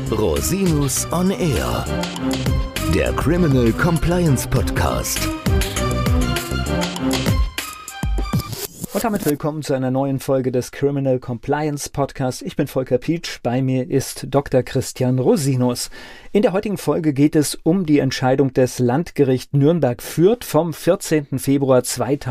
Rosinus on Air, der Criminal Compliance Podcast. Und damit willkommen zu einer neuen Folge des Criminal Compliance Podcast. Ich bin Volker Pietsch, bei mir ist Dr. Christian Rosinus. In der heutigen Folge geht es um die Entscheidung des Landgericht Nürnberg-Fürth vom 14. Februar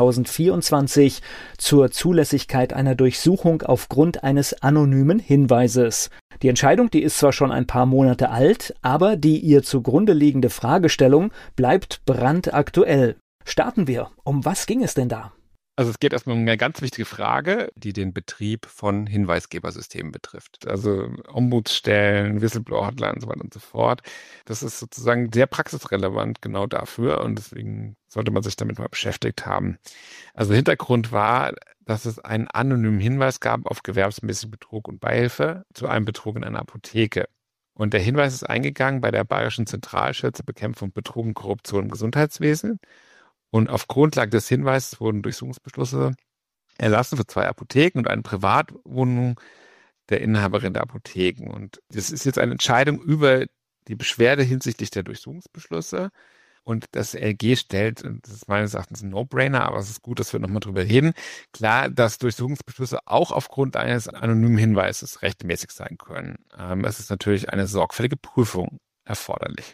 2024 zur Zulässigkeit einer Durchsuchung aufgrund eines anonymen Hinweises. Die Entscheidung, die ist zwar schon ein paar Monate alt, aber die ihr zugrunde liegende Fragestellung bleibt brandaktuell. Starten wir. Um was ging es denn da? Also es geht erstmal um eine ganz wichtige Frage, die den Betrieb von Hinweisgebersystemen betrifft. Also Ombudsstellen, Whistleblower-Hotline und so weiter und so fort. Das ist sozusagen sehr praxisrelevant genau dafür und deswegen sollte man sich damit mal beschäftigt haben. Also Hintergrund war, dass es einen anonymen Hinweis gab auf gewerbsmäßigen Betrug und Beihilfe zu einem Betrug in einer Apotheke. Und der Hinweis ist eingegangen bei der Bayerischen Zentralstelle zur Bekämpfung Betrug und Korruption im Gesundheitswesen. Und auf Grundlage des Hinweises wurden Durchsuchungsbeschlüsse erlassen für 2 Apotheken und eine Privatwohnung der Inhaberin der Apotheken. Und das ist jetzt eine Entscheidung über die Beschwerde hinsichtlich der Durchsuchungsbeschlüsse. Und das LG stellt, und das ist meines Erachtens ein No-Brainer, aber es ist gut, dass wir nochmal drüber reden, klar, dass Durchsuchungsbeschlüsse auch aufgrund eines anonymen Hinweises rechtmäßig sein können. Es ist natürlich eine sorgfältige Prüfung erforderlich.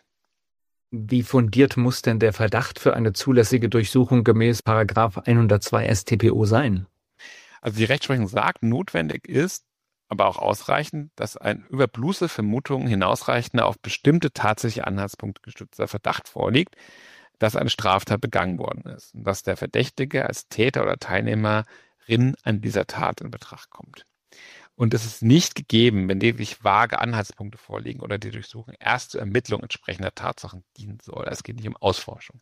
Wie fundiert muss denn der Verdacht für eine zulässige Durchsuchung gemäß § 102 StPO sein? Also die Rechtsprechung sagt, notwendig ist, aber auch ausreichend, dass ein über bloße Vermutungen hinausreichender auf bestimmte tatsächliche Anhaltspunkte gestützter Verdacht vorliegt, dass eine Straftat begangen worden ist und dass der Verdächtige als Täter oder Teilnehmerin an dieser Tat in Betracht kommt. Und es ist nicht gegeben, wenn lediglich vage Anhaltspunkte vorliegen oder die Durchsuchung erst zur Ermittlung entsprechender Tatsachen dienen soll. Es geht nicht um Ausforschung.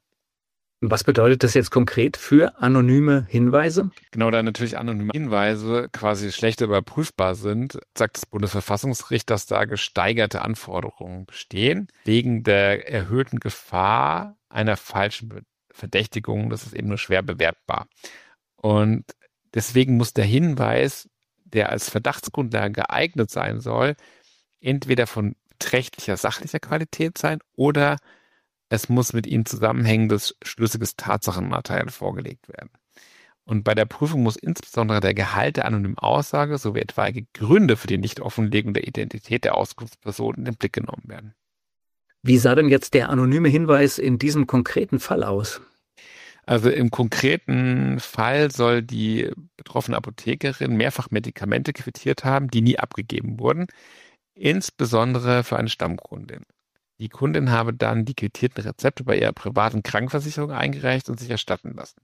Was bedeutet das jetzt konkret für anonyme Hinweise? Genau, da natürlich anonyme Hinweise quasi schlechter überprüfbar sind, sagt das Bundesverfassungsgericht, dass da gesteigerte Anforderungen bestehen. Wegen der erhöhten Gefahr einer falschen Verdächtigung, das ist eben nur schwer bewertbar. Und deswegen muss der Hinweis, der als Verdachtsgrundlage geeignet sein soll, entweder von beträchtlicher sachlicher Qualität sein oder es muss mit ihm zusammenhängendes, schlüssiges Tatsachenmaterial vorgelegt werden. Und bei der Prüfung muss insbesondere der Gehalt der anonymen Aussage sowie etwaige Gründe für die Nichtoffenlegung der Identität der Auskunftsperson in den Blick genommen werden. Wie sah denn jetzt der anonyme Hinweis in diesem konkreten Fall aus? Also im konkreten Fall soll die betroffene Apothekerin mehrfach Medikamente quittiert haben, die nie abgegeben wurden, insbesondere für eine Stammkundin. Die Kundin habe dann die quittierten Rezepte bei ihrer privaten Krankenversicherung eingereicht und sich erstatten lassen.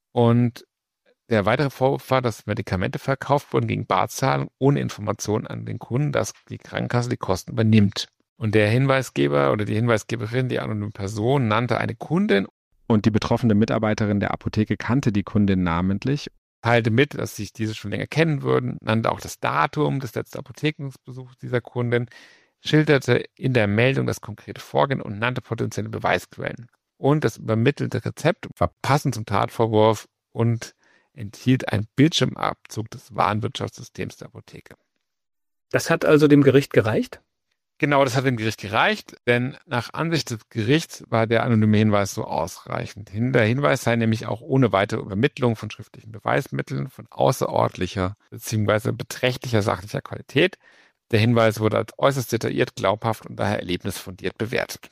Und der weitere Vorwurf war, dass Medikamente verkauft wurden gegen Barzahlung ohne Information an den Kunden, dass die Krankenkasse die Kosten übernimmt. Und der Hinweisgeber oder die Hinweisgeberin, die anonyme Person, nannte eine Kundin. Und die betroffene Mitarbeiterin der Apotheke kannte die Kundin namentlich. Teilte mit, dass sich diese schon länger kennen würden, nannte auch das Datum des letzten Apothekenbesuchs dieser Kundin, schilderte in der Meldung das konkrete Vorgehen und nannte potenzielle Beweisquellen. Und das übermittelte Rezept war passend zum Tatvorwurf und enthielt einen Bildschirmabzug des Warenwirtschaftssystems der Apotheke. Das hat also dem Gericht gereicht? Genau, das hat dem Gericht gereicht, denn nach Ansicht des Gerichts war der anonyme Hinweis so ausreichend. Der Hinweis sei nämlich auch ohne weitere Übermittlung von schriftlichen Beweismitteln von außerordentlicher bzw. beträchtlicher sachlicher Qualität. Der Hinweis wurde als äußerst detailliert, glaubhaft und daher erlebnisfundiert bewertet.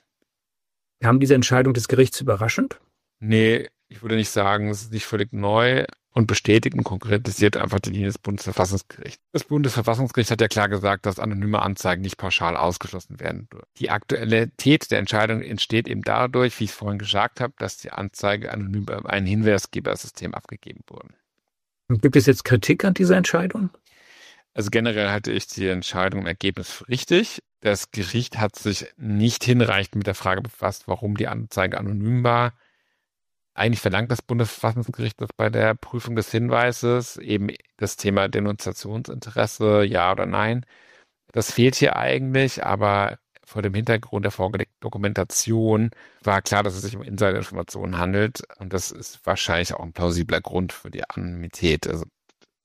Kam diese Entscheidung des Gerichts überraschend? Nee, ich würde nicht sagen, es ist nicht völlig neu und bestätigt und konkretisiert einfach die Linie des Bundesverfassungsgerichts. Das Bundesverfassungsgericht hat ja klar gesagt, dass anonyme Anzeigen nicht pauschal ausgeschlossen werden. Die Aktualität der Entscheidung entsteht eben dadurch, wie ich es vorhin gesagt habe, dass die Anzeige anonym bei einem Hinweisgebersystem abgegeben wurde. Gibt es jetzt Kritik an dieser Entscheidung? Also generell halte ich die Entscheidung im Ergebnis für richtig. Das Gericht hat sich nicht hinreichend mit der Frage befasst, warum die Anzeige anonym war. Eigentlich verlangt das Bundesverfassungsgericht, dass bei der Prüfung des Hinweises eben das Thema Denunziationsinteresse, ja oder nein. Das fehlt hier eigentlich, aber vor dem Hintergrund der vorgelegten Dokumentation war klar, dass es sich um Insiderinformationen handelt. Und das ist wahrscheinlich auch ein plausibler Grund für die Anonymität. Also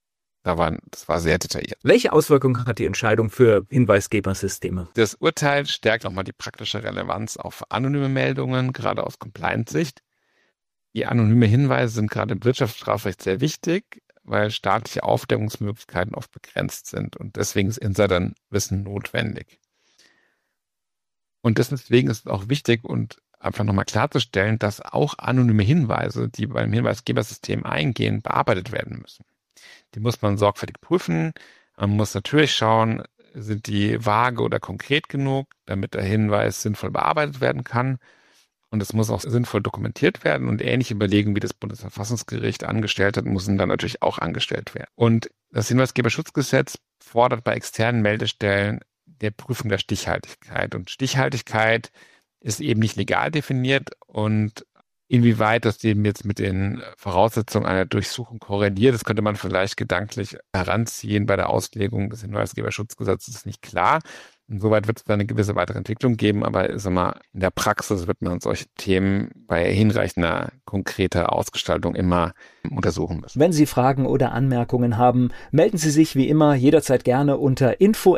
Das war sehr detailliert. Welche Auswirkungen hat die Entscheidung für Hinweisgebersysteme? Das Urteil stärkt nochmal die praktische Relevanz auf anonyme Meldungen, gerade aus Compliance-Sicht. Die anonyme Hinweise sind gerade im Wirtschaftsstrafrecht sehr wichtig, weil staatliche Aufdeckungsmöglichkeiten oft begrenzt sind und deswegen ist Insiderwissen notwendig. Und deswegen ist es auch wichtig und einfach nochmal klarzustellen, dass auch anonyme Hinweise, die beim Hinweisgebersystem eingehen, bearbeitet werden müssen. Die muss man sorgfältig prüfen. Man muss natürlich schauen, sind die vage oder konkret genug, damit der Hinweis sinnvoll bearbeitet werden kann. Und es muss auch sinnvoll dokumentiert werden und ähnliche Überlegungen, wie das Bundesverfassungsgericht angestellt hat, müssen dann natürlich auch angestellt werden. Und das Hinweisgeberschutzgesetz fordert bei externen Meldestellen der Prüfung der Stichhaltigkeit. Und Stichhaltigkeit ist eben nicht legal definiert und inwieweit das eben jetzt mit den Voraussetzungen einer Durchsuchung korreliert, das könnte man vielleicht gedanklich heranziehen bei der Auslegung des Hinweisgeberschutzgesetzes, ist nicht klar. Insoweit wird es da eine gewisse weitere Entwicklung geben, aber in der Praxis wird man solche Themen bei hinreichender konkreter Ausgestaltung immer untersuchen müssen. Wenn Sie Fragen oder Anmerkungen haben, melden Sie sich wie immer jederzeit gerne unter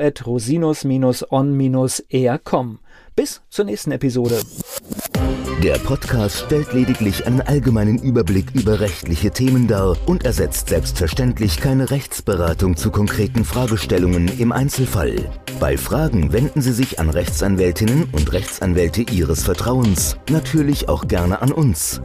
info@rosinus-on-air.com. Bis zur nächsten Episode. Der Podcast stellt lediglich einen allgemeinen Überblick über rechtliche Themen dar und ersetzt selbstverständlich keine Rechtsberatung zu konkreten Fragestellungen im Einzelfall. Bei Fragen wenden Sie sich an Rechtsanwältinnen und Rechtsanwälte Ihres Vertrauens, natürlich auch gerne an uns.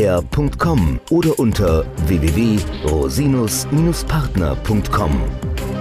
www.rosinus-on-air.com oder unter www.rosinus-partner.com.